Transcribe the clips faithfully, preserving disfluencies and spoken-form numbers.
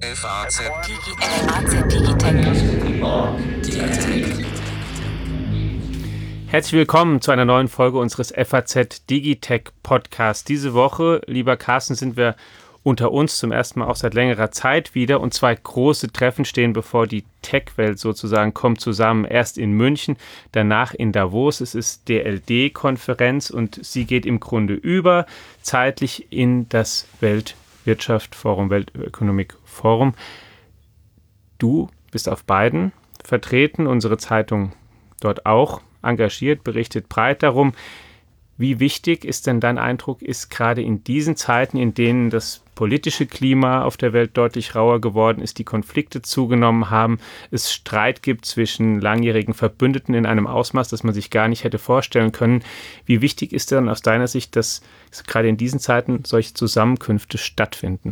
F A Z Digitech. Herzlich willkommen zu einer neuen Folge unseres F A Z Digitech Podcasts. Diese Woche, lieber Carsten, sind wir unter uns zum ersten Mal auch seit längerer Zeit wieder und zwei große Treffen stehen bevor. Die Tech-Welt sozusagen kommt zusammen, erst in München, danach in Davos. Es ist D L D-Konferenz und sie geht im Grunde über zeitlich in das Weltwirtschaftsforum, Weltökonomikforum. Du bist auf beiden vertreten, unsere Zeitung dort auch engagiert, berichtet breit darum. Wie wichtig ist denn dein Eindruck, ist gerade in diesen Zeiten, in denen das politische Klima auf der Welt deutlich rauer geworden ist, die Konflikte zugenommen haben, es Streit gibt zwischen langjährigen Verbündeten in einem Ausmaß, das man sich gar nicht hätte vorstellen können. Wie wichtig ist denn aus deiner Sicht, dass gerade in diesen Zeiten solche Zusammenkünfte stattfinden?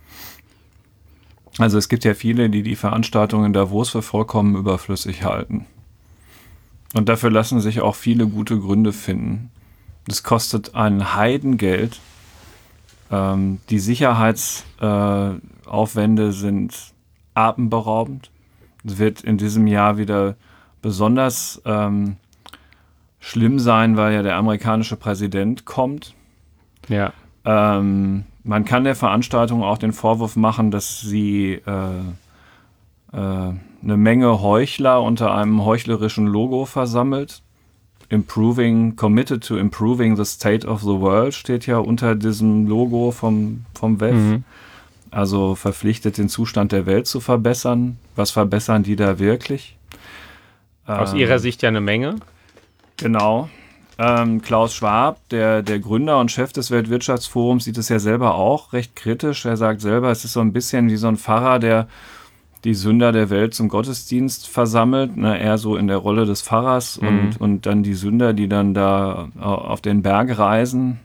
Also es gibt ja viele, die die Veranstaltungen in Davos für vollkommen überflüssig halten. Und dafür lassen sich auch viele gute Gründe finden. Das kostet ein Heidengeld. Ähm, die Sicherheitsaufwände äh, sind atemberaubend. Es wird in diesem Jahr wieder besonders ähm, schlimm sein, weil ja der amerikanische Präsident kommt. Ja. Ähm, man kann der Veranstaltung auch den Vorwurf machen, dass sie äh, äh, eine Menge Heuchler unter einem heuchlerischen Logo versammelt. Improving, committed to improving the state of the world steht ja unter diesem Logo vom, vom W E F. Mhm. Also verpflichtet, den Zustand der Welt zu verbessern. Was verbessern die da wirklich? Aus ähm, Ihrer Sicht ja eine Menge. Genau. Ähm, Klaus Schwab, der, der Gründer und Chef des Weltwirtschaftsforums, sieht es ja selber auch recht kritisch. Er sagt selber, es ist so ein bisschen wie so ein Pfarrer, der die Sünder der Welt zum Gottesdienst versammelt, ne, eher so in der Rolle des Pfarrers mhm. und, und dann die Sünder, die dann da auf den Berg reisen,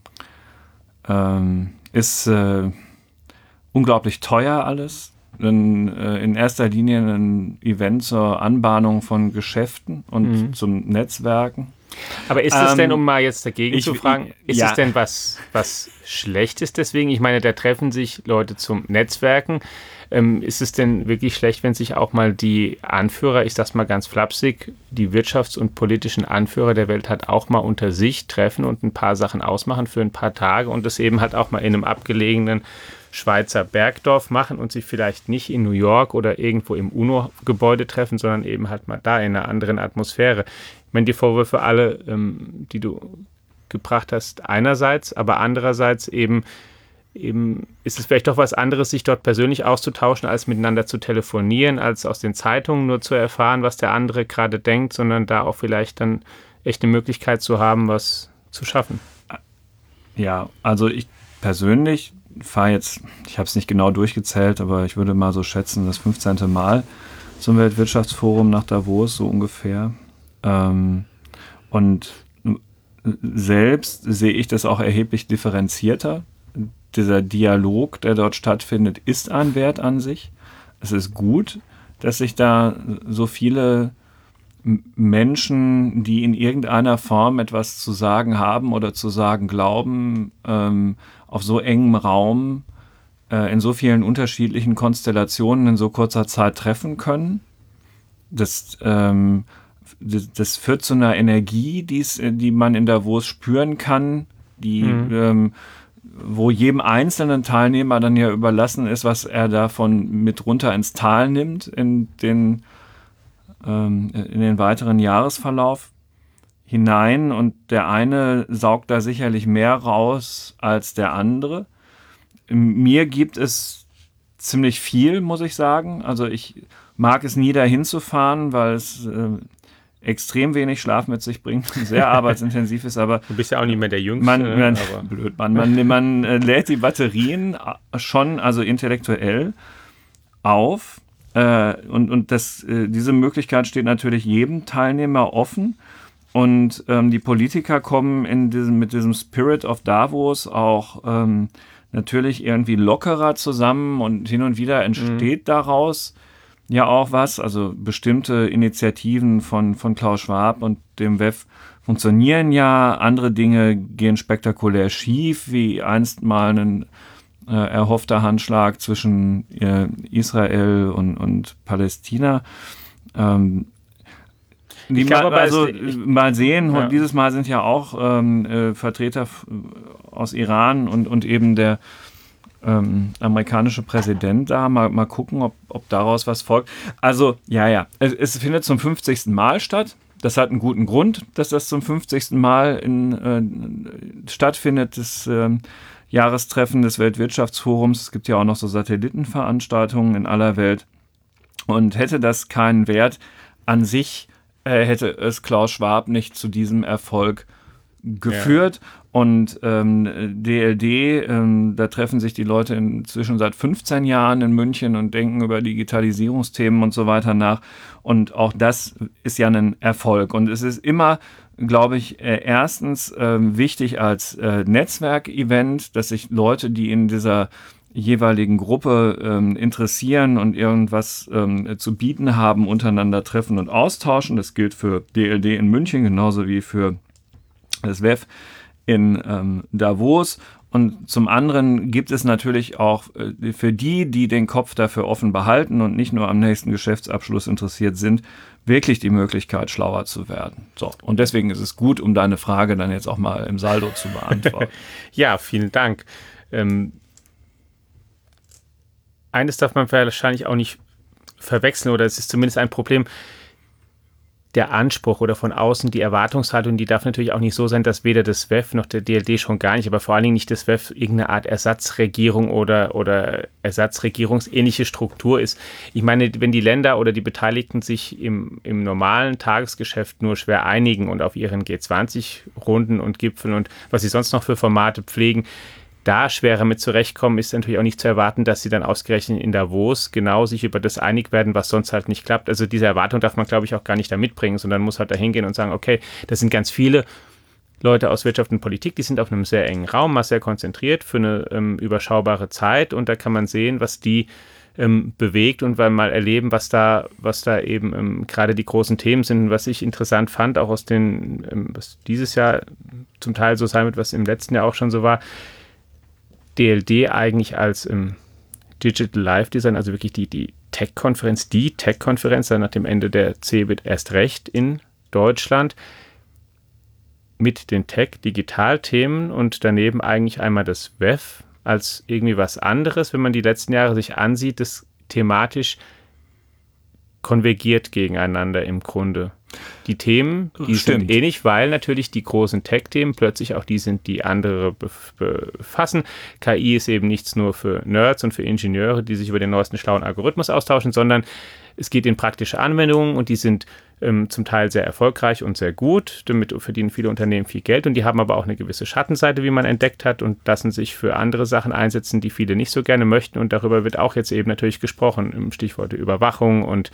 ähm, ist äh, unglaublich teuer alles. In, äh, in erster Linie ein Event zur Anbahnung von Geschäften und mhm. zum Netzwerken. Aber ist es ähm, denn, um mal jetzt dagegen ich, zu fragen, ist ja. es denn was, was Schlechtes deswegen? Ich meine, da treffen sich Leute zum Netzwerken. Ähm, ist es denn wirklich schlecht, wenn sich auch mal die Anführer, ich sag's mal ganz flapsig, die wirtschafts- und politischen Anführer der Welt halt auch mal unter sich treffen und ein paar Sachen ausmachen für ein paar Tage und das eben halt auch mal in einem abgelegenen Schweizer Bergdorf machen und sich vielleicht nicht in New York oder irgendwo im UNO-Gebäude treffen, sondern eben halt mal da in einer anderen Atmosphäre. Ich meine, die Vorwürfe alle, ähm, die du gebracht hast, einerseits, aber andererseits eben Eben ist es vielleicht doch was anderes, sich dort persönlich auszutauschen, als miteinander zu telefonieren, als aus den Zeitungen nur zu erfahren, was der andere gerade denkt, sondern da auch vielleicht dann echt eine Möglichkeit zu haben, was zu schaffen. Ja, also ich persönlich fahre jetzt, ich habe es nicht genau durchgezählt, aber ich würde mal so schätzen, das fünfzehnte Mal zum Weltwirtschaftsforum nach Davos, so ungefähr. Ähm, und selbst sehe ich das auch erheblich differenzierter. Dieser Dialog, der dort stattfindet, ist ein Wert an sich. Es ist gut, dass sich da so viele Menschen, die in irgendeiner Form etwas zu sagen haben oder zu sagen glauben, ähm, auf so engem Raum, äh, in so vielen unterschiedlichen Konstellationen in so kurzer Zeit treffen können. Das, ähm, das, das führt zu einer Energie, die's, die man in Davos spüren kann, die mhm. ähm, wo jedem einzelnen Teilnehmer dann ja überlassen ist, was er davon mit runter ins Tal nimmt in den, ähm, in den weiteren Jahresverlauf hinein. Und der eine saugt da sicherlich mehr raus als der andere. Mir gibt es ziemlich viel, muss ich sagen. Also ich mag es nie, dahin zu fahren, weil es äh, extrem wenig Schlaf mit sich bringt, sehr arbeitsintensiv ist, aber du bist ja auch nicht mehr der Jüngste. Man, man, aber. Blöd, man, man, man äh, lädt die Batterien schon, also intellektuell, auf äh, und, und das, äh, diese Möglichkeit steht natürlich jedem Teilnehmer offen und ähm, die Politiker kommen in diesem, mit diesem Spirit of Davos auch ähm, natürlich irgendwie lockerer zusammen und hin und wieder entsteht mhm. daraus ja auch was, also bestimmte Initiativen von, von Klaus Schwab und dem W E F funktionieren ja, andere Dinge gehen spektakulär schief, wie einst mal ein äh, erhoffter Handschlag zwischen äh, Israel und, und Palästina. Ähm, Die ich glaube, mal, also ich, mal sehen, ja. dieses Mal sind ja auch ähm, äh, Vertreter f- aus Iran und, und eben der ähm, amerikanische Präsident da. Mal, mal gucken, ob, ob daraus was folgt. Also, ja, ja, es, es findet zum fünfzigsten Mal statt. Das hat einen guten Grund, dass das zum fünfzigsten Mal in, äh, stattfindet, das äh, Jahrestreffen des Weltwirtschaftsforums. Es gibt ja auch noch so Satellitenveranstaltungen in aller Welt. Und hätte das keinen Wert an sich, äh, hätte es Klaus Schwab nicht zu diesem Erfolg geführt. Ja. Und ähm, D L D, ähm, da treffen sich die Leute inzwischen seit fünfzehn Jahren in München und denken über Digitalisierungsthemen und so weiter nach. Und auch das ist ja ein Erfolg. Und es ist immer, glaube ich, äh, erstens äh, wichtig als äh, Netzwerkevent, dass sich Leute, die in dieser jeweiligen Gruppe ähm, interessieren und irgendwas ähm, zu bieten haben, untereinander treffen und austauschen. Das gilt für D L D in München genauso wie für das W E F in ähm, Davos. Und zum anderen gibt es natürlich auch äh, für die, die den Kopf dafür offen behalten und nicht nur am nächsten Geschäftsabschluss interessiert sind, wirklich die Möglichkeit, schlauer zu werden. So, und deswegen ist es gut, um deine Frage dann jetzt auch mal im Saldo zu beantworten. Ja, vielen Dank. Ähm, eines darf man wahrscheinlich auch nicht verwechseln, oder es ist zumindest ein Problem. Der Anspruch oder von außen die Erwartungshaltung, die darf natürlich auch nicht so sein, dass weder das W E F noch der D L D schon gar nicht, aber vor allen Dingen nicht das W E F irgendeine Art Ersatzregierung oder, oder Ersatzregierungsähnliche Struktur ist. Ich meine, wenn die Länder oder die Beteiligten sich im, im normalen Tagesgeschäft nur schwer einigen und auf ihren G zwanzig Runden und Gipfeln und was sie sonst noch für Formate pflegen, da schwerer mit zurechtkommen, ist natürlich auch nicht zu erwarten, dass sie dann ausgerechnet in Davos genau sich über das einig werden, was sonst halt nicht klappt. Also diese Erwartung darf man, glaube ich, auch gar nicht da mitbringen, sondern muss halt da hingehen und sagen, okay, das sind ganz viele Leute aus Wirtschaft und Politik, die sind auf einem sehr engen Raum, mal sehr konzentriert für eine ähm, überschaubare Zeit, und da kann man sehen, was die ähm, bewegt und mal erleben, was da, was da eben ähm, gerade die großen Themen sind. Was ich interessant fand, auch aus den, ähm, was dieses Jahr zum Teil so sein wird, was im letzten Jahr auch schon so war, D L D eigentlich als ähm, Digital Life Design, also wirklich die, die Tech-Konferenz, die Tech-Konferenz, dann nach dem Ende der C eBIT erst recht in Deutschland mit den Tech-Digital-Themen und daneben eigentlich einmal das W E F als irgendwie was anderes, wenn man die letzten Jahre sich ansieht, das thematisch konvergiert gegeneinander im Grunde. Die Themen, die Stimmt. sind ähnlich, weil natürlich die großen Tech-Themen plötzlich auch die sind, die andere befassen. K I ist eben nichts nur für Nerds und für Ingenieure, die sich über den neuesten schlauen Algorithmus austauschen, sondern es geht in praktische Anwendungen und die sind ähm, zum Teil sehr erfolgreich und sehr gut. Damit verdienen viele Unternehmen viel Geld und die haben aber auch eine gewisse Schattenseite, wie man entdeckt hat, und lassen sich für andere Sachen einsetzen, die viele nicht so gerne möchten, und darüber wird auch jetzt eben natürlich gesprochen, im Stichwort Überwachung und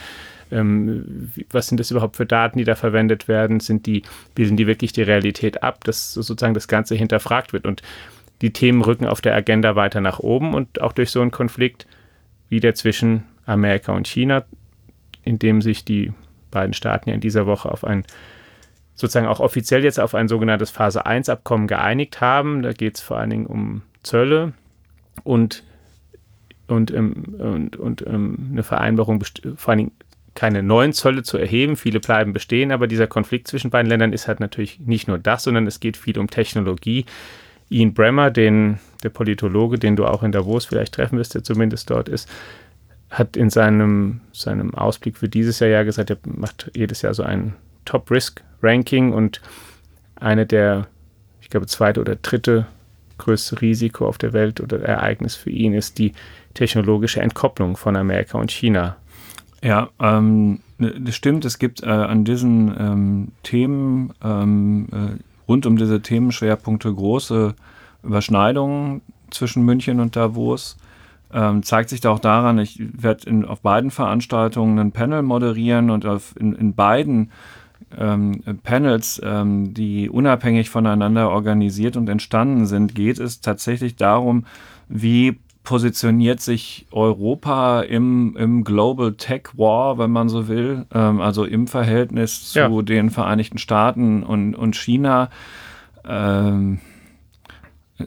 ähm, was sind das überhaupt für Daten, die da verwendet werden, sind die, bilden die wirklich die Realität ab, dass sozusagen das Ganze hinterfragt wird, und die Themen rücken auf der Agenda weiter nach oben, und auch durch so einen Konflikt wie der zwischen Amerika und China, in dem sich die beiden Staaten ja in dieser Woche auf ein, sozusagen auch offiziell jetzt auf ein sogenanntes Phase eins Abkommen geeinigt haben. Da geht es vor allen Dingen um Zölle und, und, ähm, und, und ähm, eine Vereinbarung, vor allen Dingen keine neuen Zölle zu erheben. Viele bleiben bestehen, aber dieser Konflikt zwischen beiden Ländern ist halt natürlich nicht nur das, sondern es geht viel um Technologie. Ian Bremmer, den, der Politologe, den du auch in Davos vielleicht treffen wirst, der zumindest dort ist, hat in seinem, seinem Ausblick für dieses Jahr ja gesagt, er macht jedes Jahr so ein Top-Risk-Ranking, und eine der, ich glaube, zweite oder dritte größte Risiko auf der Welt oder Ereignis für ihn ist die technologische Entkopplung von Amerika und China. Ja, ähm, das stimmt. Es gibt äh, an diesen ähm, Themen, ähm, äh, rund um diese Themenschwerpunkte große Überschneidungen zwischen München und Davos. Ähm, zeigt sich da auch daran, ich werde auf beiden Veranstaltungen ein Panel moderieren, und auf, in, in beiden ähm, Panels, ähm, die unabhängig voneinander organisiert und entstanden sind, geht es tatsächlich darum, wie positioniert sich Europa im, im Global Tech War, wenn man so will, ähm, also im Verhältnis zu ja. den Vereinigten Staaten und, und China. Ähm,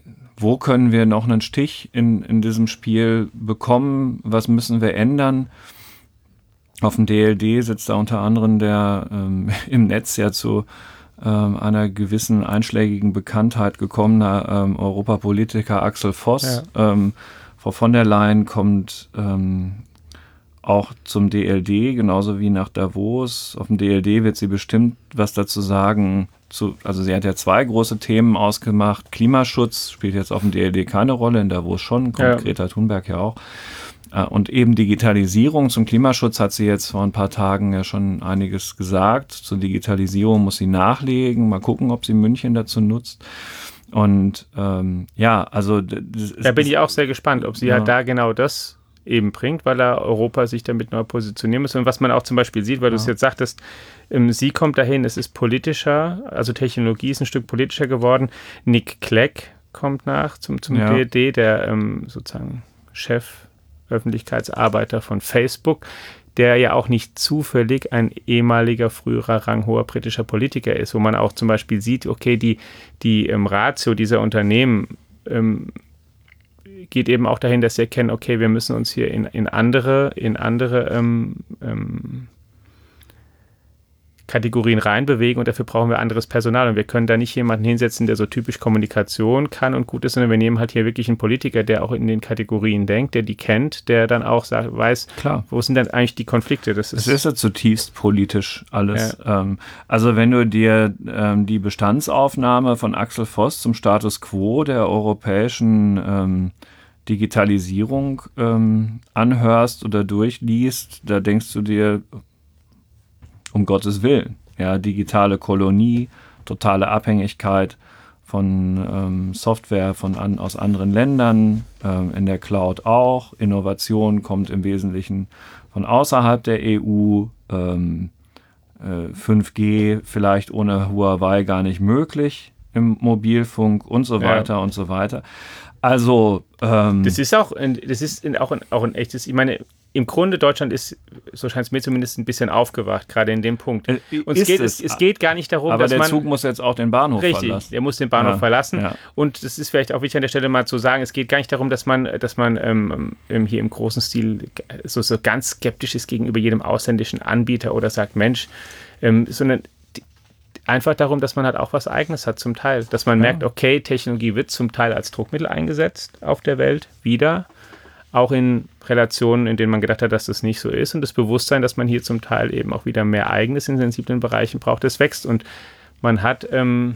wo können wir noch einen Stich in, in diesem Spiel bekommen, was müssen wir ändern. Auf dem D L D sitzt da unter anderem der ähm, im Netz ja zu ähm, einer gewissen einschlägigen Bekanntheit gekommener ähm, Europapolitiker Axel Voss. Ja. Ähm, Frau von der Leyen kommt ähm, auch zum D L D, genauso wie nach Davos. Auf dem D L D wird sie bestimmt was dazu sagen. Zu, also sie hat ja zwei große Themen ausgemacht. Klimaschutz spielt jetzt auf dem D L D keine Rolle, in Davos schon, kommt ja. Greta Thunberg ja auch. Und eben Digitalisierung. Zum Klimaschutz hat sie jetzt vor ein paar Tagen ja schon einiges gesagt. Zur Digitalisierung muss sie nachlegen. Mal gucken, ob sie München dazu nutzt. Und ähm, ja, also... Das, da bin ich auch sehr gespannt, ob sie ja. halt da genau das eben bringt, weil er Europa sich damit neu positionieren muss. Und was man auch zum Beispiel sieht, weil ja. du es jetzt sagtest, ähm, sie kommt dahin, es ist politischer, also Technologie ist ein Stück politischer geworden. Nick Clegg kommt nach zum, zum ja. D L D, der ähm, sozusagen Chef Öffentlichkeitsarbeiter von Facebook, der ja auch nicht zufällig ein ehemaliger, früherer, ranghoher britischer Politiker ist, wo man auch zum Beispiel sieht, okay, die, die ähm, Ratio dieser Unternehmen ähm, geht eben auch dahin, dass sie erkennen, okay, wir müssen uns hier in, in andere, in andere ähm, ähm, Kategorien reinbewegen und dafür brauchen wir anderes Personal und wir können da nicht jemanden hinsetzen, der so typisch Kommunikation kann und gut ist, sondern wir nehmen halt hier wirklich einen Politiker, der auch in den Kategorien denkt, der die kennt, der dann auch sagt, weiß, Klar. wo sind denn eigentlich die Konflikte? Das ist, es ist ja zutiefst politisch alles. Ja. Ähm, also wenn du dir ähm, die Bestandsaufnahme von Axel Voss zum Status Quo der europäischen ähm, Digitalisierung ähm, anhörst oder durchliest, da denkst du dir, um Gottes Willen. Ja, digitale Kolonie, totale Abhängigkeit von ähm, Software von an, aus anderen Ländern, ähm, in der Cloud auch. Innovation kommt im Wesentlichen von außerhalb der E U. Ähm, äh, fünf G vielleicht ohne Huawei gar nicht möglich im Mobilfunk und so weiter ja. und so weiter. Also ähm, das ist auch, das ist auch ein, auch ein echtes, ich meine, im Grunde Deutschland ist, so scheint es mir zumindest, ein bisschen aufgewacht, gerade in dem Punkt. Und es geht, es, es geht gar nicht darum, aber dass der man... Zug muss jetzt auch den Bahnhof richtig, verlassen. Richtig, er muss den Bahnhof ja, verlassen. Ja. Und das ist vielleicht auch wichtig an der Stelle mal zu sagen, es geht gar nicht darum, dass man, dass man ähm, hier im großen Stil so, so ganz skeptisch ist gegenüber jedem ausländischen Anbieter oder sagt, Mensch, ähm, sondern einfach darum, dass man halt auch was Eigenes hat zum Teil. Dass man ja. merkt, okay, Technologie wird zum Teil als Druckmittel eingesetzt auf der Welt, wieder. Auch in Relationen, in denen man gedacht hat, dass das nicht so ist. Und das Bewusstsein, dass man hier zum Teil eben auch wieder mehr Eigenes in sensiblen Bereichen braucht, das wächst. Und man hat, ähm,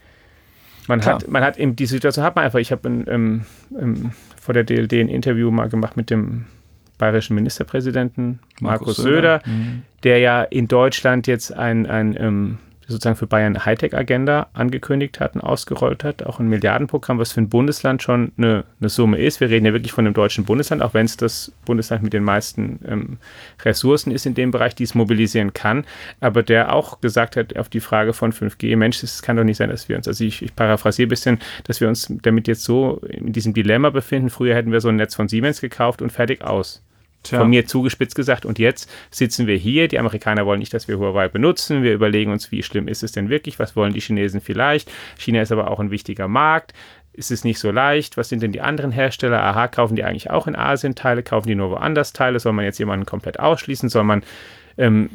man hat, man hat eben die Situation, hat man einfach, ich habe ähm, ähm, vor der D L D ein Interview mal gemacht mit dem bayerischen Ministerpräsidenten Markus, Markus Söder, Söder mhm. der ja in Deutschland jetzt ein, ein ähm, sozusagen für Bayern Hightech-Agenda angekündigt hat und ausgerollt hat, auch ein Milliardenprogramm, was für ein Bundesland schon eine, eine Summe ist. Wir reden ja wirklich von einem deutschen Bundesland, auch wenn es das Bundesland mit den meisten ähm, Ressourcen ist in dem Bereich, die es mobilisieren kann, aber der auch gesagt hat auf die Frage von fünf G, Mensch, es kann doch nicht sein, dass wir uns, also ich, ich paraphrasiere ein bisschen, dass wir uns damit jetzt so in diesem Dilemma befinden. Früher hätten wir so ein Netz von Siemens gekauft und fertig aus. Tja. Von mir zugespitzt gesagt. Und jetzt sitzen wir hier. Die Amerikaner wollen nicht, dass wir Huawei benutzen. Wir überlegen uns, wie schlimm ist es denn wirklich? Was wollen die Chinesen vielleicht? China ist aber auch ein wichtiger Markt. Ist es nicht so leicht? Was sind denn die anderen Hersteller? Aha, kaufen die eigentlich auch in Asien Teile? Kaufen die nur woanders Teile? Soll man jetzt jemanden komplett ausschließen? Soll man ähm,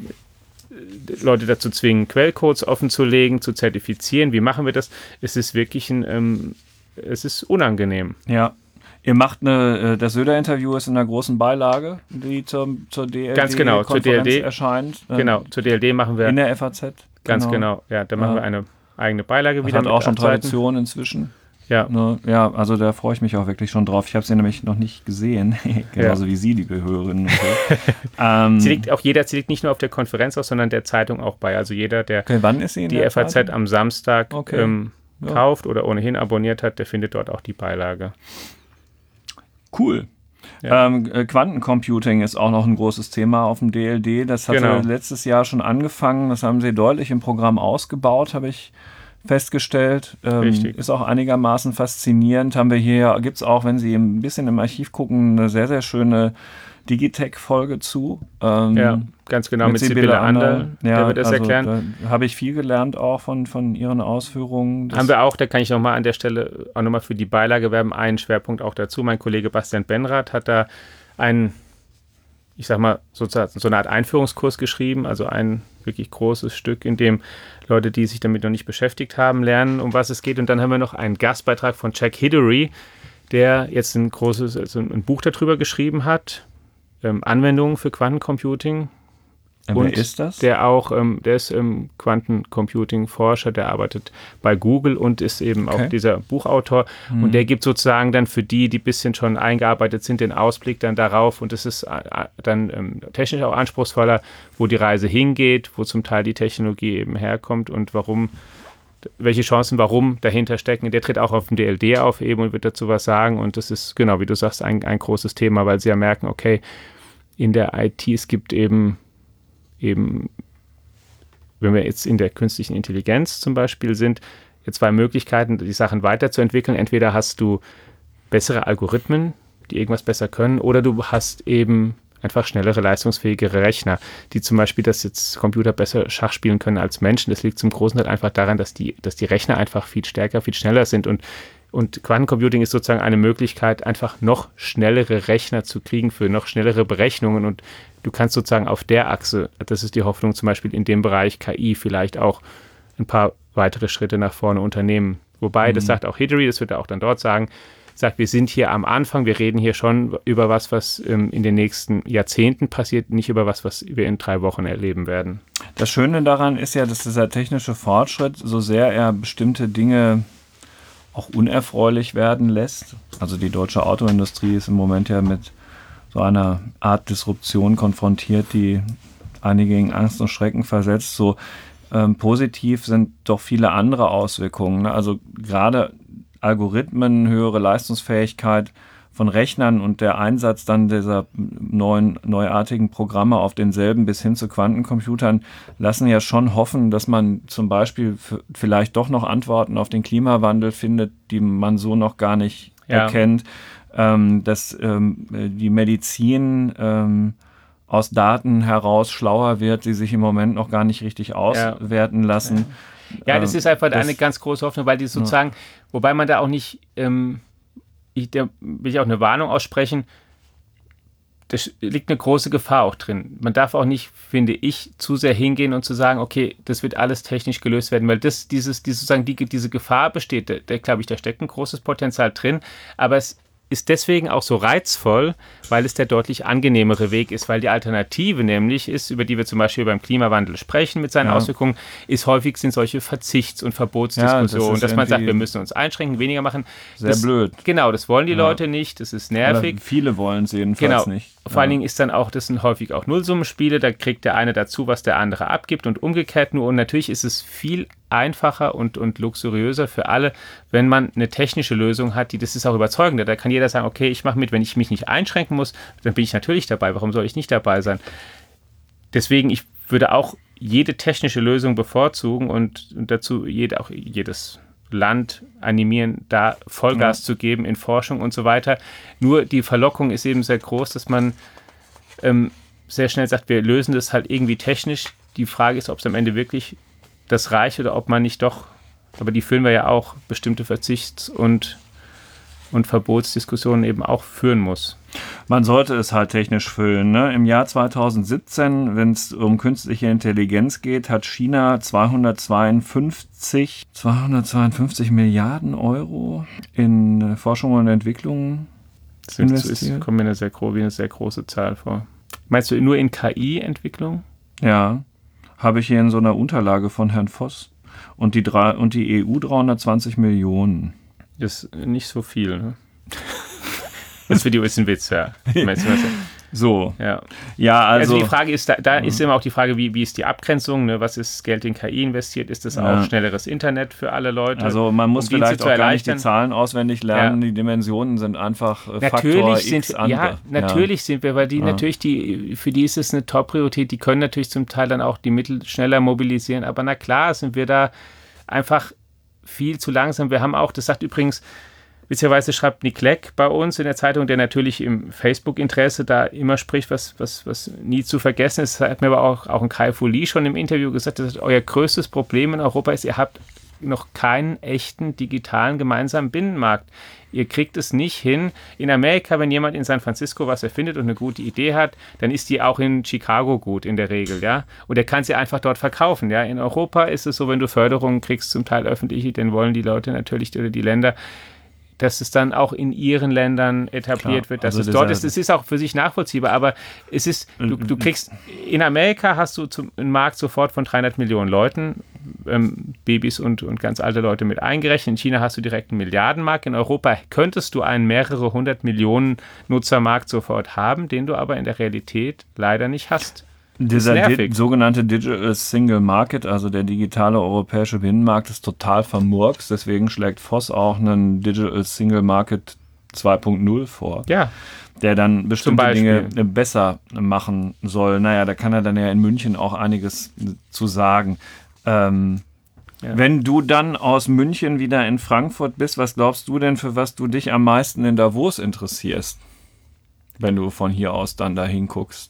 Leute dazu zwingen, Quellcodes offen zu legen, zu zertifizieren? Wie machen wir das? Es ist wirklich ein, ähm, es ist unangenehm. Ja. Ihr macht eine, das Söder-Interview ist in einer großen Beilage, die zur, zur D L D Ganz genau, zur D L D erscheint. Genau, zur D L D machen wir... In der F A Z. Ganz genau, genau ja, da machen ja. wir eine eigene Beilage das wieder. Hat auch schon Tradition Seiten. Inzwischen. Ja. Ne, ja, also da freue ich mich auch wirklich schon drauf. Ich habe sie nämlich noch nicht gesehen, genauso ja. wie Sie, liebe Hörerinnen und Hörer. ähm, sie liegt auch jeder, sie liegt nicht nur auf der Konferenz aus, sondern der Zeitung auch bei. Also jeder, der okay, wann ist sie in die der F A Z Zeitung? Am Samstag okay. ähm, ja. kauft oder ohnehin abonniert hat, der findet dort auch die Beilage. Cool. Ja. Ähm, Quantencomputing ist auch noch ein großes Thema auf dem D L D. Das hatte genau. letztes Jahr schon angefangen. Das haben sie deutlich im Programm ausgebaut, habe ich festgestellt. Ähm, ist auch einigermaßen faszinierend. Haben wir hier, gibt es auch, wenn Sie ein bisschen im Archiv gucken, eine sehr, sehr schöne Digitech-Folge zu. Ähm, ja, ganz genau, mit, mit Sibylle, Sibylle Anderl, ja, der wird das also erklären. Da habe ich viel gelernt auch von, von Ihren Ausführungen. Das haben wir auch, da kann ich nochmal an der Stelle auch nochmal für die Beilage werben, einen Schwerpunkt auch dazu. Mein Kollege Bastian Benrath hat da einen, ich sag mal, sozusagen so eine Art Einführungskurs geschrieben, also ein wirklich großes Stück, in dem Leute, die sich damit noch nicht beschäftigt haben, lernen, um was es geht. Und dann haben wir noch einen Gastbeitrag von Jack Hidary, der jetzt ein großes, also ein Buch darüber geschrieben hat, ähm, Anwendungen für Quantencomputing. Und wer ist das? Der auch, ähm, der ist ähm, Quantencomputing-Forscher, der arbeitet bei Google und ist eben okay. auch dieser Buchautor. Mhm. Und der gibt sozusagen dann für die, die ein bisschen schon eingearbeitet sind, den Ausblick dann darauf. Und es ist äh, dann ähm, technisch auch anspruchsvoller, wo die Reise hingeht, wo zum Teil die Technologie eben herkommt und warum, welche Chancen, warum dahinter stecken. Der tritt auch auf dem D L D auf eben und wird dazu was sagen. Und das ist, genau, wie du sagst, ein, ein großes Thema, weil sie ja merken, okay, in der I T, es gibt eben eben, wenn wir jetzt in der künstlichen Intelligenz zum Beispiel sind, jetzt zwei Möglichkeiten, die Sachen weiterzuentwickeln. Entweder hast du bessere Algorithmen, die irgendwas besser können, oder du hast eben einfach schnellere, leistungsfähigere Rechner, die zum Beispiel, dass jetzt Computer besser Schach spielen können als Menschen. Das liegt zum großen Teil einfach daran, dass die, dass die Rechner einfach viel stärker, viel schneller sind und Und Quantencomputing ist sozusagen eine Möglichkeit, einfach noch schnellere Rechner zu kriegen für noch schnellere Berechnungen. Und du kannst sozusagen auf der Achse, das ist die Hoffnung, zum Beispiel in dem Bereich K I vielleicht auch ein paar weitere Schritte nach vorne unternehmen. Wobei, mhm. das sagt auch Hidary, das wird er auch dann dort sagen, sagt, wir sind hier am Anfang, wir reden hier schon über was, was ähm, in den nächsten Jahrzehnten passiert, nicht über was, was wir in drei Wochen erleben werden. Das Schöne daran ist ja, dass dieser technische Fortschritt, so sehr er bestimmte Dinge auch unerfreulich werden lässt. Also die deutsche Autoindustrie ist im Moment ja mit so einer Art Disruption konfrontiert, die einige in Angst und Schrecken versetzt. So ähm, positiv sind doch viele andere Auswirkungen. Ne? Also gerade Algorithmen, höhere Leistungsfähigkeit von Rechnern und der Einsatz dann dieser neuen, neuartigen Programme auf denselben bis hin zu Quantencomputern lassen ja schon hoffen, dass man zum Beispiel f- vielleicht doch noch Antworten auf den Klimawandel findet, die man so noch gar nicht ja. erkennt, ähm, dass ähm, die Medizin ähm, aus Daten heraus schlauer wird, die sich im Moment noch gar nicht richtig auswerten ja. lassen. Ja, das ist einfach das, eine ganz große Hoffnung, weil die sozusagen, ja. wobei man da auch nicht... Ähm, Ich, da will ich auch eine Warnung aussprechen, da liegt eine große Gefahr auch drin. Man darf auch nicht, finde ich, zu sehr hingehen und zu sagen, okay, das wird alles technisch gelöst werden, weil das, dieses, dieses, sozusagen die, diese Gefahr besteht, da, da glaube ich, da steckt ein großes Potenzial drin, aber es ist deswegen auch so reizvoll, weil es der deutlich angenehmere Weg ist, weil die Alternative nämlich ist, über die wir zum Beispiel beim Klimawandel sprechen mit seinen ja. Auswirkungen, ist häufig sind solche Verzichts- und Verbotsdiskussionen, ja, das dass man sagt, wir müssen uns einschränken, weniger machen. Sehr das, blöd. Genau, das wollen die ja. Leute nicht, das ist nervig. Oder viele wollen es jedenfalls genau. nicht. Vor ja. allen Dingen ist dann auch, das sind häufig auch Nullsummenspiele, da kriegt der eine dazu, was der andere abgibt und umgekehrt nur. Und natürlich ist es viel einfacher und, und luxuriöser für alle, wenn man eine technische Lösung hat, die, das ist auch überzeugender. Da kann jeder sagen, okay, ich mache mit, wenn ich mich nicht einschränken muss, dann bin ich natürlich dabei. Warum soll ich nicht dabei sein? Deswegen, ich würde auch jede technische Lösung bevorzugen und, und dazu jede, auch jedes Land animieren, da Vollgas ja. zu geben in Forschung und so weiter. Nur die Verlockung ist eben sehr groß, dass man ähm, sehr schnell sagt, wir lösen das halt irgendwie technisch. Die Frage ist, ob es am Ende wirklich das reicht oder ob man nicht doch, aber die führen wir ja auch, bestimmte Verzichts- und, und Verbotsdiskussionen eben auch führen muss. Man sollte es halt technisch füllen. Ne? Im Jahr zweitausendsiebzehn, wenn es um künstliche Intelligenz geht, hat China zweihundertzweiundfünfzig, zweihundertzweiundfünfzig Milliarden Euro in Forschung und Entwicklung das investiert. Das kommt mir eine sehr, wie eine sehr große Zahl vor. Meinst du nur in K I-Entwicklung? Ja. Habe ich hier in so einer Unterlage von Herrn Voss. Und die, drei, und die E U dreihundertzwanzig Millionen. Das ist nicht so viel, ne? Das für die ist ein Witz, ja. So. Ja, ja also, also die Frage ist, da, da ist immer auch die Frage, wie, wie ist die Abgrenzung, ne? Was ist Geld in K I investiert? Ist das auch ja. schnelleres Internet für alle Leute? Also man muss um vielleicht auch gar nicht die Zahlen auswendig lernen, ja. die Dimensionen sind einfach natürlich Faktor sind, X andere. Ja, natürlich ja. sind wir, weil die ja. natürlich, die, für die ist es eine Top-Priorität, die können natürlich zum Teil dann auch die Mittel schneller mobilisieren, aber na klar sind wir da einfach viel zu langsam. Wir haben auch, das sagt übrigens Witzigerweise schreibt Nick Clegg bei uns in der Zeitung, der natürlich im Facebook-Interesse da immer spricht, was, was, was nie zu vergessen ist. Das hat mir aber auch, auch ein Kai Fu Lee schon im Interview gesagt, dass euer größtes Problem in Europa ist, ihr habt noch keinen echten digitalen gemeinsamen Binnenmarkt. Ihr kriegt es nicht hin. In Amerika, wenn jemand in San Francisco was erfindet und eine gute Idee hat, dann ist die auch in Chicago gut in der Regel, ja. Und er kann sie einfach dort verkaufen, ja. In Europa ist es so, wenn du Förderungen kriegst, zum Teil öffentliche, dann wollen die Leute natürlich oder die Länder, dass es dann auch in ihren Ländern etabliert Klar, wird, dass also es dort ist. Es ist auch für sich nachvollziehbar, aber es ist, du, du kriegst, in Amerika hast du zum, einen Markt sofort von dreihundert Millionen Leuten, ähm, Babys und, und ganz alte Leute mit eingerechnet. In China hast du direkt einen Milliardenmarkt. In Europa könntest du einen mehrere hundert Millionen Nutzermarkt sofort haben, den du aber in der Realität leider nicht hast. Dieser di- sogenannte Digital Single Market, also der digitale europäische Binnenmarkt, ist total vermurkst. Deswegen schlägt Voss auch einen Digital Single Market zwei Punkt null vor, ja. der dann bestimmte Dinge besser machen soll. Naja, da kann er dann ja in München auch einiges zu sagen. Ähm, ja. Wenn du dann aus München wieder in Frankfurt bist, was glaubst du denn, für was du dich am meisten in Davos interessierst, wenn du von hier aus dann dahin guckst?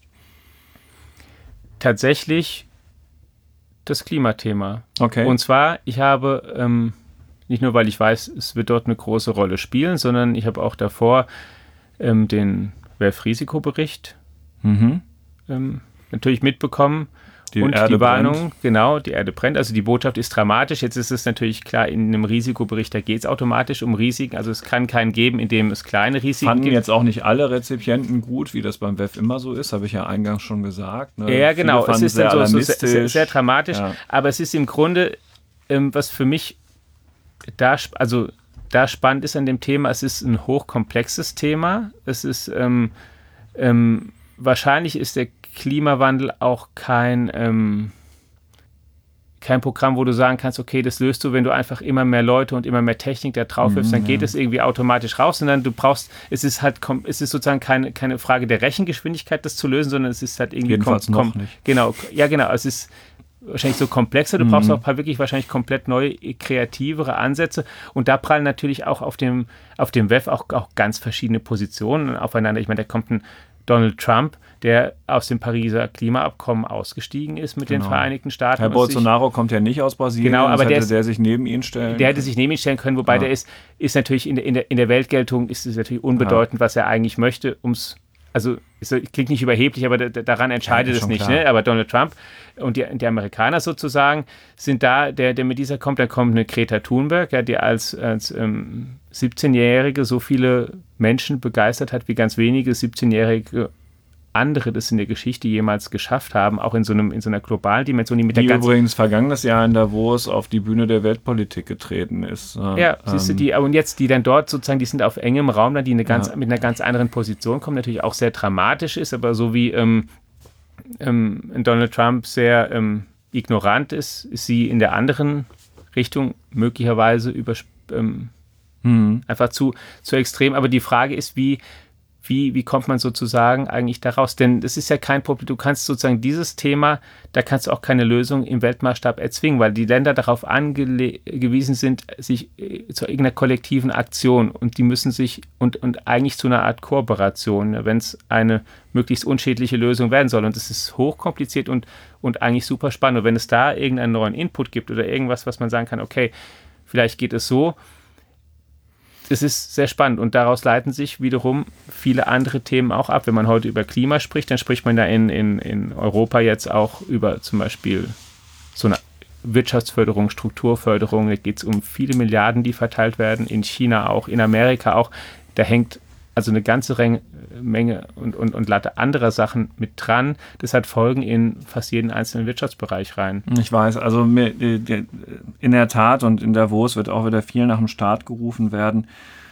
Tatsächlich das Klimathema. Okay. Und zwar, ich habe, ähm, nicht nur, weil ich weiß, es wird dort eine große Rolle spielen, sondern ich habe auch davor ähm, den W E F-Risikobericht mhm. ähm, natürlich mitbekommen. Die und Erde die Warnung, brennt. Genau, die Erde brennt. Also die Botschaft ist dramatisch. Jetzt ist es natürlich klar, in einem Risikobericht, da geht es automatisch um Risiken. Also es kann keinen geben, in dem es kleine Risiken Fanden gibt. jetzt auch nicht alle Rezipienten gut, wie das beim W E F immer so ist, habe ich ja eingangs schon gesagt. Ne? Ja, genau. Es ist dann so, so sehr, sehr, sehr dramatisch. Ja. Aber es ist im Grunde, ähm, was für mich da, also da spannend ist an dem Thema, es ist ein hochkomplexes Thema. Es ist ähm, ähm, wahrscheinlich ist der Klimawandel auch kein, ähm, kein Programm, wo du sagen kannst, okay, das löst du, wenn du einfach immer mehr Leute und immer mehr Technik da drauf wirfst, dann geht es irgendwie automatisch raus, sondern du brauchst, es ist halt, es ist sozusagen keine, keine Frage der Rechengeschwindigkeit, das zu lösen, sondern es ist halt irgendwie... Jedenfalls kom- noch kom- nicht. Genau, ja genau, es ist wahrscheinlich so komplexer, du mhm. brauchst auch wirklich wahrscheinlich komplett neue, kreativere Ansätze und da prallen natürlich auch auf dem, auf dem W E F auch, auch ganz verschiedene Positionen aufeinander. Ich meine, da kommt ein Donald Trump, der aus dem Pariser Klimaabkommen ausgestiegen ist mit genau. den Vereinigten Staaten. Herr Bolsonaro sich, kommt ja nicht aus Brasilien, genau, aber der, hätte der sich neben ihn stellen Der hätte sich neben ihn stellen können, wobei ja. der ist, ist natürlich in der, in, der, in der Weltgeltung ist es natürlich unbedeutend, ja. was er eigentlich möchte, ums also es klingt nicht überheblich, aber da, daran entscheidet ja, es nicht. Ne? Aber Donald Trump und die, die Amerikaner sozusagen sind da, der, der mit dieser kommt, dann kommt eine Greta Thunberg, ja, die als, als ähm, siebzehnjährige so viele Menschen begeistert hat, wie ganz wenige siebzehnjährige andere das in der Geschichte jemals geschafft haben, auch in so, einem, in so einer globalen Dimension. Die, mit die der übrigens vergangenes Jahr in Davos auf die Bühne der Weltpolitik getreten ist. Ja, ähm, siehst du, die, und jetzt die dann dort sozusagen, die sind auf engem Raum, dann, die eine ganz, ja. mit einer ganz anderen Position kommen, natürlich auch sehr dramatisch ist, aber so wie ähm, ähm, Donald Trump sehr ähm, ignorant ist, ist sie in der anderen Richtung möglicherweise über, ähm, hm. einfach zu, zu extrem. Aber die Frage ist, wie Wie, wie kommt man sozusagen eigentlich daraus? Denn das ist ja kein Problem. Du kannst sozusagen dieses Thema, da kannst du auch keine Lösung im Weltmaßstab erzwingen, weil die Länder darauf angewiesen sind, sich zu irgendeiner kollektiven Aktion und die müssen sich und, und eigentlich zu einer Art Kooperation, wenn es eine möglichst unschädliche Lösung werden soll. Und das ist hochkompliziert und, und eigentlich super spannend. Und wenn es da irgendeinen neuen Input gibt oder irgendwas, was man sagen kann, okay, vielleicht geht es so, es ist sehr spannend und daraus leiten sich wiederum viele andere Themen auch ab. Wenn man heute über Klima spricht, dann spricht man ja in, in, in Europa jetzt auch über zum Beispiel so eine Wirtschaftsförderung, Strukturförderung. Da geht es um viele Milliarden, die verteilt werden, in China auch, in Amerika auch. Da hängt also eine ganze Reng- Menge und, und, und Latte anderer Sachen mit dran. Das hat Folgen in fast jeden einzelnen Wirtschaftsbereich rein. Ich weiß, also in der Tat und in Davos wird auch wieder viel nach dem Staat gerufen werden.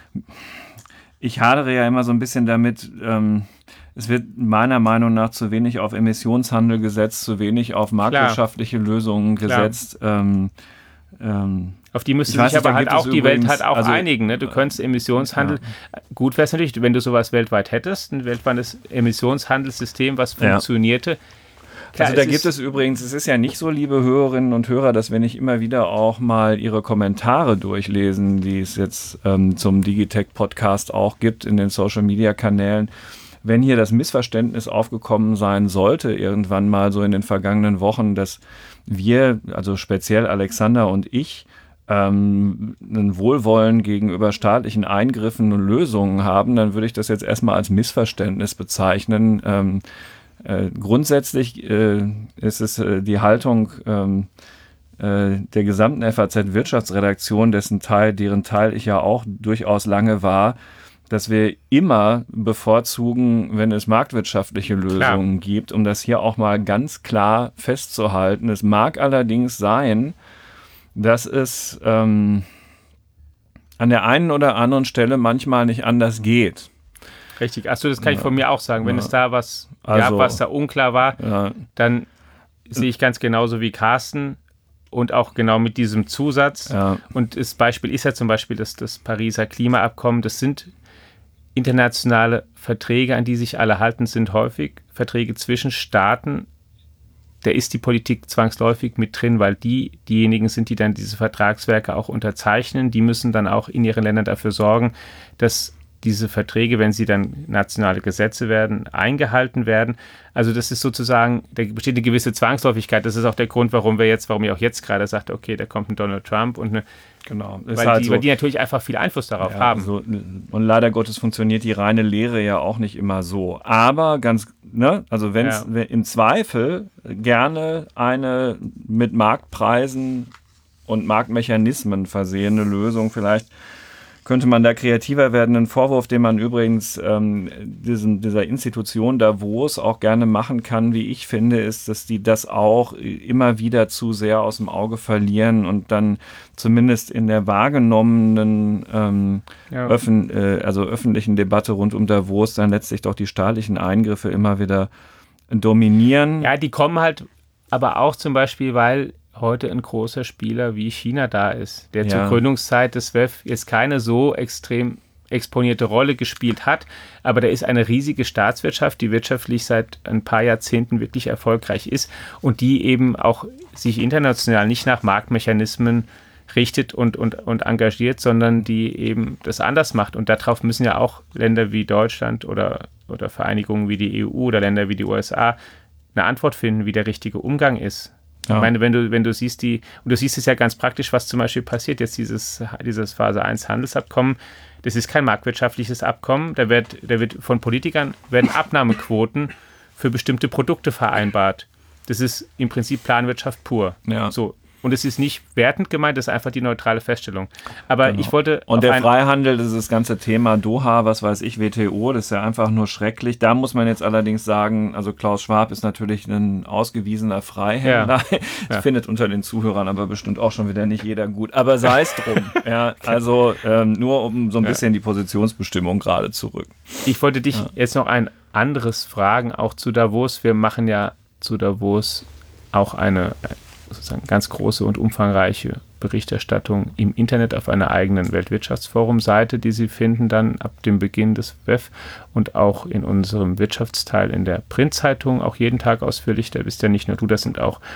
Ich hadere ja immer so ein bisschen damit, ähm, es wird meiner Meinung nach zu wenig auf Emissionshandel gesetzt, zu wenig auf marktwirtschaftliche Klar. Lösungen gesetzt. Ähm, ähm, Auf die müsste sich aber halt auch die Welt halt auch also, einigen. Ne? Du könntest Emissionshandel, ja. gut wäre es natürlich, wenn du sowas weltweit hättest, ein weltweites Emissionshandelssystem, was funktionierte. Klar, also da gibt es übrigens, es ist ja nicht so, liebe Hörerinnen und Hörer, dass wir nicht immer wieder auch mal Ihre Kommentare durchlesen, die es jetzt ähm, zum Digitech-Podcast auch gibt in den Social-Media-Kanälen. Wenn hier das Missverständnis aufgekommen sein sollte, irgendwann mal so in den vergangenen Wochen, dass wir, also speziell Alexander und ich, ähm, ein Wohlwollen gegenüber staatlichen Eingriffen und Lösungen haben, dann würde ich das jetzt erstmal als Missverständnis bezeichnen. Ähm, äh, grundsätzlich äh, ist es äh, die Haltung ähm, äh, der gesamten F A Z-Wirtschaftsredaktion, dessen Teil, deren Teil ich ja auch durchaus lange war, dass wir immer bevorzugen, wenn es marktwirtschaftliche Lösungen klar. gibt, um das hier auch mal ganz klar festzuhalten. Es mag allerdings sein, dass es ähm, an der einen oder anderen Stelle manchmal nicht anders geht. Richtig, achso, das kann ja. ich von mir auch sagen. Wenn ja. es da was also, gab, was da unklar war, ja. dann sehe ich ganz genauso wie Carsten und auch genau mit diesem Zusatz. Ja. Und das Beispiel ist ja zum Beispiel das, das Pariser Klimaabkommen. Das sind internationale Verträge, an die sich alle halten, sind häufig Verträge zwischen Staaten. Da ist die Politik zwangsläufig mit drin, weil die diejenigen sind, die dann diese Vertragswerke auch unterzeichnen. Die müssen dann auch in ihren Ländern dafür sorgen, dass diese Verträge, wenn sie dann nationale Gesetze werden, eingehalten werden. Also das ist sozusagen, da besteht eine gewisse Zwangsläufigkeit. Das ist auch der Grund, warum wir jetzt, warum ich auch jetzt gerade sagte, okay, da kommt ein Donald Trump und eine, genau, weil, halt die, so. weil die natürlich einfach viel Einfluss darauf ja, haben. So, und leider Gottes funktioniert die reine Lehre ja auch nicht immer so. Aber ganz, ne, also wenn es ja. im Zweifel gerne eine mit Marktpreisen und Marktmechanismen versehene Lösung vielleicht könnte man da kreativer werden. Ein Vorwurf, den man übrigens ähm, diesen, dieser Institution Davos auch gerne machen kann, wie ich finde, ist, dass die das auch immer wieder zu sehr aus dem Auge verlieren und dann zumindest in der wahrgenommenen ähm, ja. öffn- äh, also öffentlichen Debatte rund um Davos dann letztlich doch die staatlichen Eingriffe immer wieder dominieren. Ja, die kommen halt aber auch zum Beispiel, weil heute ein großer Spieler wie China da ist, der ja. zur Gründungszeit des W E F jetzt keine so extrem exponierte Rolle gespielt hat, aber da ist eine riesige Staatswirtschaft, die wirtschaftlich seit ein paar Jahrzehnten wirklich erfolgreich ist und die eben auch sich international nicht nach Marktmechanismen richtet und, und, und engagiert, sondern die eben das anders macht. Und darauf müssen ja auch Länder wie Deutschland oder, oder Vereinigungen wie die E U oder Länder wie die U S A eine Antwort finden, wie der richtige Umgang ist. Ja. Ich meine, wenn du, wenn du siehst, die, und du siehst es ja ganz praktisch, was zum Beispiel passiert, jetzt dieses, dieses Phase eins Handelsabkommen, das ist kein marktwirtschaftliches Abkommen, da wird, da wird von Politikern werden Abnahmequoten für bestimmte Produkte vereinbart. Das ist im Prinzip Planwirtschaft pur. Ja. So. Und es ist nicht wertend gemeint, das ist einfach die neutrale Feststellung. Aber genau. ich wollte... Und der Freihandel, das ist das ganze Thema Doha, was weiß ich, W T O, das ist ja einfach nur schrecklich. Da muss man jetzt allerdings sagen, also Klaus Schwab ist natürlich ein ausgewiesener Freihändler. Ja. Ja. Findet unter den Zuhörern aber bestimmt auch schon wieder nicht jeder gut. Aber sei es drum. ja, also ähm, nur um so ein bisschen ja. die Positionsbestimmung gerade zu rücken. Ich wollte dich ja. jetzt noch ein anderes fragen, auch zu Davos. Wir machen ja zu Davos auch eine... sozusagen ganz große und umfangreiche Berichterstattung im Internet auf einer eigenen Weltwirtschaftsforum-Seite, die Sie finden dann ab dem Beginn des W E F und auch in unserem Wirtschaftsteil in der Printzeitung auch jeden Tag ausführlich. Da bist ja nicht nur du, das sind auch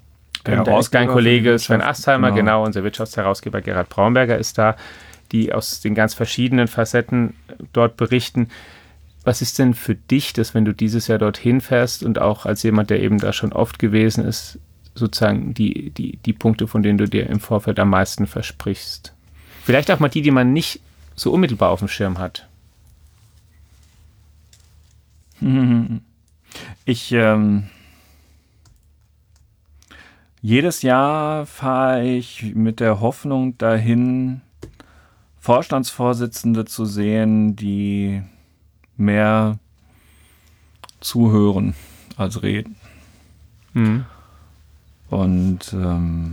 äh, da ist dein Kollege Sven Astheimer, genau. genau, unser Wirtschaftsherausgeber Gerhard Braunberger ist da, die aus den ganz verschiedenen Facetten dort berichten. Was ist denn für dich, dass wenn du dieses Jahr dorthin fährst und auch als jemand, der eben da schon oft gewesen ist, sozusagen die, die, die Punkte, von denen du dir im Vorfeld am meisten versprichst? Vielleicht auch mal die, die man nicht so unmittelbar auf dem Schirm hat. Ich, ähm, jedes Jahr fahre ich mit der Hoffnung dahin, Vorstandsvorsitzende zu sehen, die mehr zuhören als reden. Mhm. Und ähm,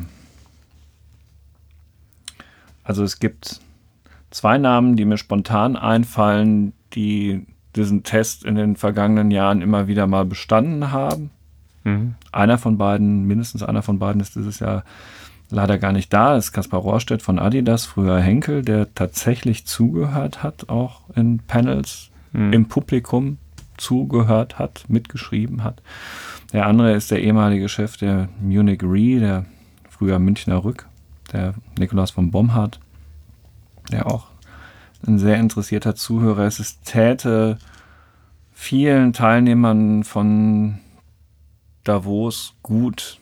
also es gibt zwei Namen, die mir spontan einfallen, die diesen Test in den vergangenen Jahren immer wieder mal bestanden haben. Mhm. Einer von beiden, mindestens einer von beiden ist dieses Jahr leider gar nicht da, das ist Kaspar Rohrstedt von Adidas, früher Henkel, der tatsächlich zugehört hat, auch in Panels, mhm. im Publikum. zugehört hat, mitgeschrieben hat. Der andere ist der ehemalige Chef der Munich Re, der früher Münchner Rück, der Nikolaus von Bomhard, der auch ein sehr interessierter Zuhörer ist. Es täte vielen Teilnehmern von Davos gut,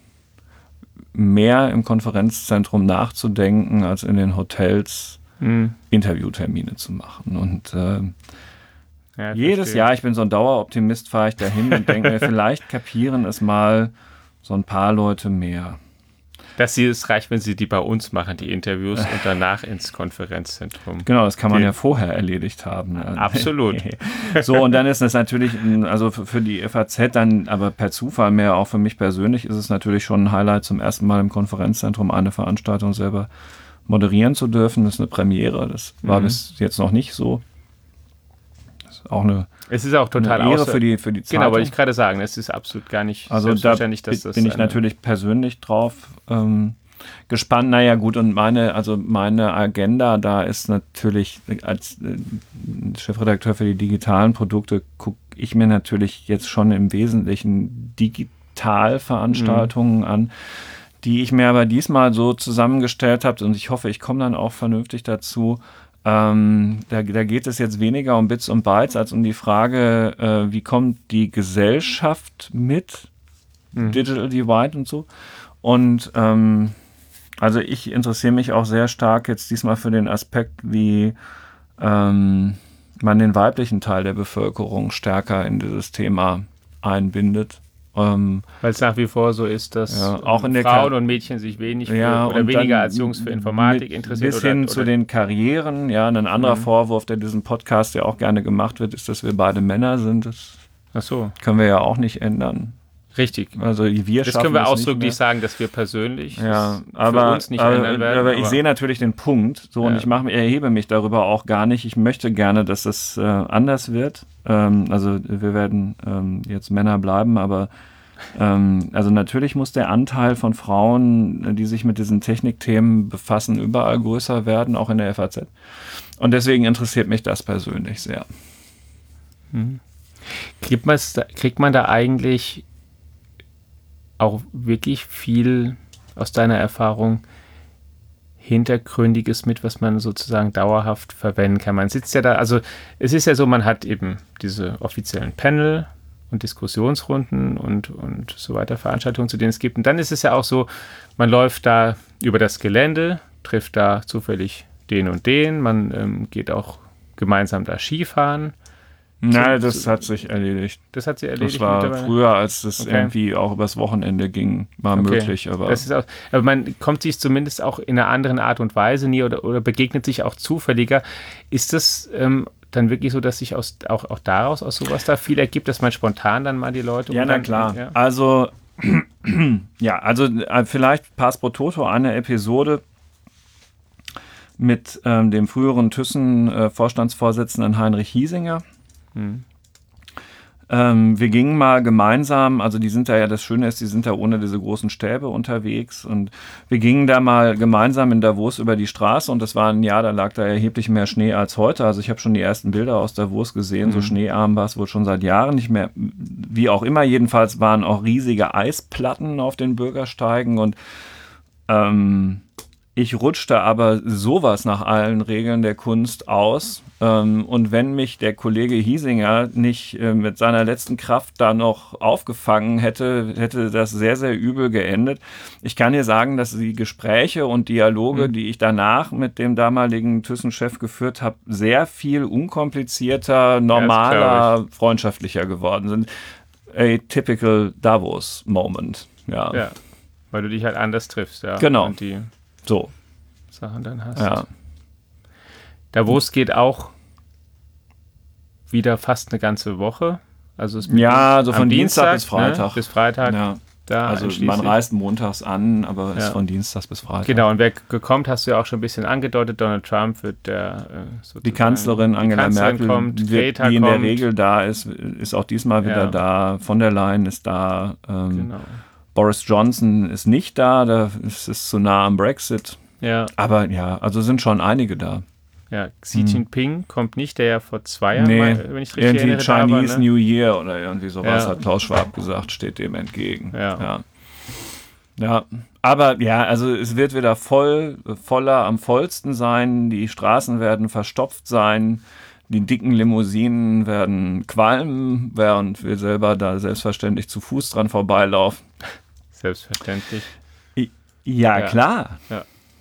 mehr im Konferenzzentrum nachzudenken, als in den Hotels mhm. Interviewtermine zu machen. Und äh, ja, jedes verstehe. Jahr, ich bin so ein Daueroptimist, fahre ich dahin und denke mir, vielleicht kapieren es mal so ein paar Leute mehr. Dass sie es reicht, wenn sie die bei uns machen, die Interviews, und danach ins Konferenzzentrum. Genau, das kann man gehen. ja vorher erledigt haben. Absolut. So, und dann ist es natürlich, also für die F A Z dann, aber per Zufall mehr auch für mich persönlich, ist es natürlich schon ein Highlight, zum ersten Mal im Konferenzzentrum eine Veranstaltung selber moderieren zu dürfen. Das ist eine Premiere, das war mhm. bis jetzt noch nicht so. Das ist auch eine Es ist auch total eine Ehre außer- für die, für die Zeitung. Genau, wollte ich gerade sagen, es ist absolut gar nicht also selbstverständlich, da dass das... bin ich natürlich persönlich drauf ähm, gespannt. Naja gut, und meine, also meine Agenda da ist natürlich, als äh, Chefredakteur für die digitalen Produkte gucke ich mir natürlich jetzt schon im Wesentlichen Digitalveranstaltungen mhm. an, die ich mir aber diesmal so zusammengestellt habe, und ich hoffe, ich komme dann auch vernünftig dazu. Ähm, da, da geht es jetzt weniger um Bits und Bytes als um die Frage, äh, wie kommt die Gesellschaft mit mhm. Digital Divide und so. Und ähm, also ich interessiere mich auch sehr stark jetzt diesmal für den Aspekt, wie ähm, man den weiblichen Teil der Bevölkerung stärker in dieses Thema einbindet. Ähm, Weil es nach wie vor so ist, dass ja, auch in der Frauen Ka- und Mädchen sich wenig für, ja, oder und weniger dann als Jungs für Informatik mit, interessieren. Bis oder, hin oder zu den Karrieren. Ja, ein anderer mhm. Vorwurf, der diesen Podcast ja auch gerne gemacht wird, ist, dass wir beide Männer sind. Das Ach so. können wir ja auch nicht ändern. Richtig. Also wir das schaffen können wir es ausdrücklich nicht sagen, dass wir persönlich ja, für aber, uns nicht aber, ändern werden. Aber, Aber ich sehe natürlich den Punkt. So, ja. und ich mache, erhebe mich darüber auch gar nicht. Ich möchte gerne, dass das äh, anders wird. Ähm, also wir werden ähm, jetzt Männer bleiben, aber ähm, also natürlich muss der Anteil von Frauen, die sich mit diesen Technikthemen befassen, überall größer werden, auch in der F A Z. Und deswegen interessiert mich das persönlich sehr. Mhm. Kriegt man, kriegt man da eigentlich auch wirklich viel aus deiner Erfahrung Hintergründiges mit, was man sozusagen dauerhaft verwenden kann? Man sitzt ja da, also es ist ja so, man hat eben diese offiziellen Panel und Diskussionsrunden und, und so weiter, Veranstaltungen, zu denen es gibt. Und dann ist es ja auch so, man läuft da über das Gelände, trifft da zufällig den und den, man ähm, geht auch gemeinsam da Skifahren. Nein, das so, hat sich erledigt. Das hat sich erledigt. Das war früher, als das okay. irgendwie auch übers Wochenende ging, war okay. möglich. Aber, das ist auch, aber man kommt sich zumindest auch in einer anderen Art und Weise nie oder, oder begegnet sich auch zufälliger. Ist das ähm, dann wirklich so, dass sich aus, auch, auch daraus aus sowas da viel ergibt, dass man spontan dann mal die Leute... Ja, na dann, klar. Ja. Also, ja, also äh, vielleicht Pass pro Toto, eine Episode mit ähm, dem früheren Thyssen-Vorstandsvorsitzenden äh, Heinrich Hiesinger. Hm. Ähm, wir gingen mal gemeinsam, also die sind da ja, das Schöne ist, die sind da ohne diese großen Stäbe unterwegs, und wir gingen da mal gemeinsam in Davos über die Straße, und das war ein Jahr, da lag da erheblich mehr Schnee als heute. Also ich habe schon die ersten Bilder aus Davos gesehen, mhm. so schneearm war es wohl schon seit Jahren nicht mehr. Wie auch immer, jedenfalls waren auch riesige Eisplatten auf den Bürgersteigen, und ähm, ich rutschte aber sowas nach allen Regeln der Kunst aus. Ähm, und wenn mich der Kollege Hiesinger nicht äh, mit seiner letzten Kraft da noch aufgefangen hätte, hätte das sehr, sehr übel geendet. Ich kann dir sagen, dass die Gespräche und Dialoge, mhm. die ich danach mit dem damaligen Thyssen-Chef geführt habe, sehr viel unkomplizierter, normaler, ja, freundschaftlicher geworden sind. A typical Davos-Moment. Ja. ja, weil du dich halt anders triffst. Ja. Genau. Und die so. Sachen dann hast. Ja. Davos geht auch wieder fast eine ganze Woche. Also es ja, also von Dienstag, Dienstag bis Freitag. Ne, bis Freitag. Ja. Da also man reist montags an, aber ja. ist von Dienstag bis Freitag. Genau, und wer kommt, hast du ja auch schon ein bisschen angedeutet. Donald Trump wird der äh, die Kanzlerin Angela die Kanzlerin Merkel kommt, wird, Greta die in kommt. der Regel da ist, ist auch diesmal wieder ja. da. Von der Leyen ist da. Ähm, genau. Boris Johnson ist nicht da, da ist es zu nah am Brexit. Ja. Aber ja, also sind schon einige da. Ja, Xi Jinping kommt nicht, der ja vor zwei Jahren, Nee, mal, wenn ich richtig irgendwie erinnere, da war, Chinese ne? New Year oder irgendwie sowas, Ja. hat Klaus Schwab gesagt, steht dem entgegen. Ja. Ja. Ja, aber ja, also es wird wieder voll, voller am vollsten sein, die Straßen werden verstopft sein, die dicken Limousinen werden qualmen, während wir selber da selbstverständlich zu Fuß dran vorbeilaufen. Selbstverständlich. Ja, Ja. klar. Ja.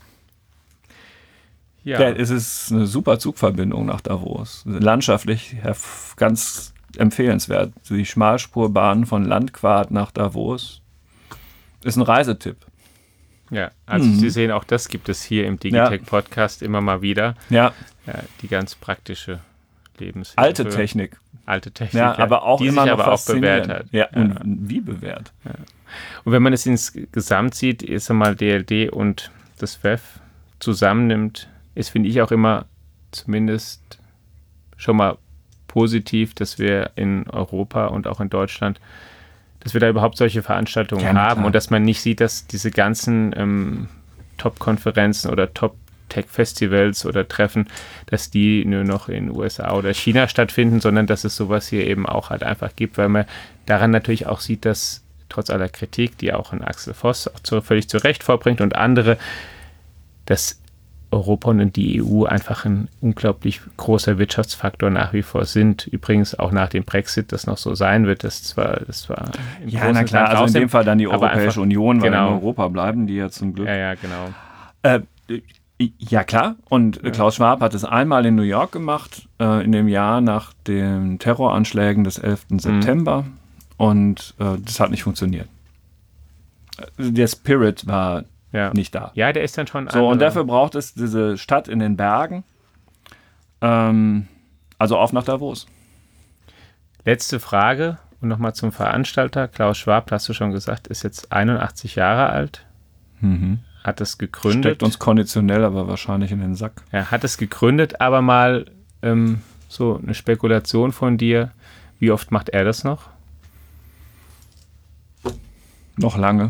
Ja. Ja, es ist eine super Zugverbindung nach Davos. Landschaftlich herv- ganz empfehlenswert. Die Schmalspurbahn von Landquart nach Davos ist ein Reisetipp. Ja, also Mhm. Sie sehen, auch das gibt es hier im Digitech-Podcast immer mal wieder. Ja, Ja, die ganz praktische Lebenshilfe. alte Technik. Alte Technik, Ja, aber auch die immer sich noch aber auch bewährt faszinierend. hat. Ja, und wie bewährt? Und wenn man es insgesamt sieht, ist einmal D L D und das W E F zusammennimmt, ist, finde ich, auch immer zumindest schon mal positiv, dass wir in Europa und auch in Deutschland, dass wir da überhaupt solche Veranstaltungen Ja, na haben klar. und dass man nicht sieht, dass diese ganzen ähm, Top-Konferenzen oder Top-Tech-Festivals oder Treffen, dass die nur noch in U S A oder China stattfinden, sondern dass es sowas hier eben auch halt einfach gibt, weil man daran natürlich auch sieht, dass trotz aller Kritik, die auch ein Axel Voss auch zu, völlig zu Recht vorbringt und andere, dass Europa und die E U einfach ein unglaublich großer Wirtschaftsfaktor nach wie vor sind. Übrigens auch nach dem Brexit das noch so sein wird. Das zwar, das zwar im Ja, großen na klar, Land also in rausnimmt, dem Fall dann die aber Europäische einfach- Union, weil genau. in Europa bleiben die ja zum Glück. Ja, ja, genau. Äh, ja, klar. Und ja. Klaus Schwab hat es einmal in New York gemacht, äh, in dem Jahr nach den Terroranschlägen des elften September. Und äh, das hat nicht funktioniert. Der Spirit war Ja. nicht da. Ja, der ist dann schon So, und andere- dafür braucht es diese Stadt in den Bergen. Ähm, also auf nach Davos. Letzte Frage und nochmal zum Veranstalter. Klaus Schwab, hast du schon gesagt, ist jetzt einundachtzig Jahre alt. Mhm. Hat es gegründet. Steckt uns konditionell aber wahrscheinlich in den Sack. Er hat es gegründet, aber mal ähm, so eine Spekulation von dir. Wie oft macht er das noch? Noch lange.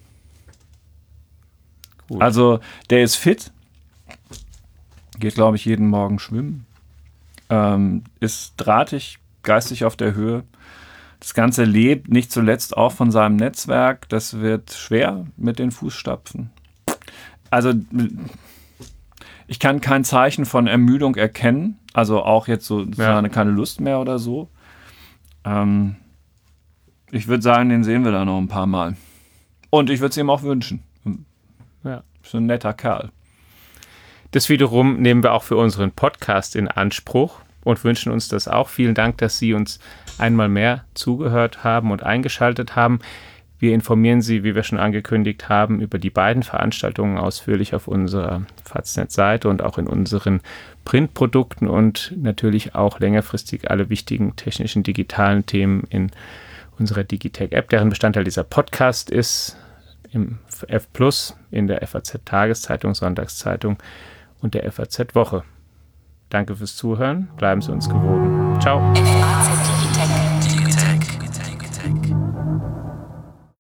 Gut. Also, der ist fit. Geht, glaube ich, jeden Morgen schwimmen. Ähm, ist drahtig, geistig auf der Höhe. Das Ganze lebt nicht zuletzt auch von seinem Netzwerk. Das wird schwer mit den Fußstapfen. Also, ich kann kein Zeichen von Ermüdung erkennen. Also auch jetzt so Ja. keine Lust mehr oder so. Ähm, ich würde sagen, den sehen wir da noch ein paar Mal. Und ich würde es ihm auch wünschen. Ja. Ist ein netter Kerl. Das wiederum nehmen wir auch für unseren Podcast in Anspruch und wünschen uns das auch. Vielen Dank, dass Sie uns einmal mehr zugehört haben und eingeschaltet haben. Wir informieren Sie, wie wir schon angekündigt haben, über die beiden Veranstaltungen ausführlich auf unserer Faznet-Seite und auch in unseren Printprodukten und natürlich auch längerfristig alle wichtigen technischen, digitalen Themen in unserer Digitech-App, deren Bestandteil dieser Podcast ist, im F Plus, in der F A Z-Tageszeitung, Sonntagszeitung und der F A Z-Woche. Danke fürs Zuhören. Bleiben Sie uns gewogen. Ciao. F A Z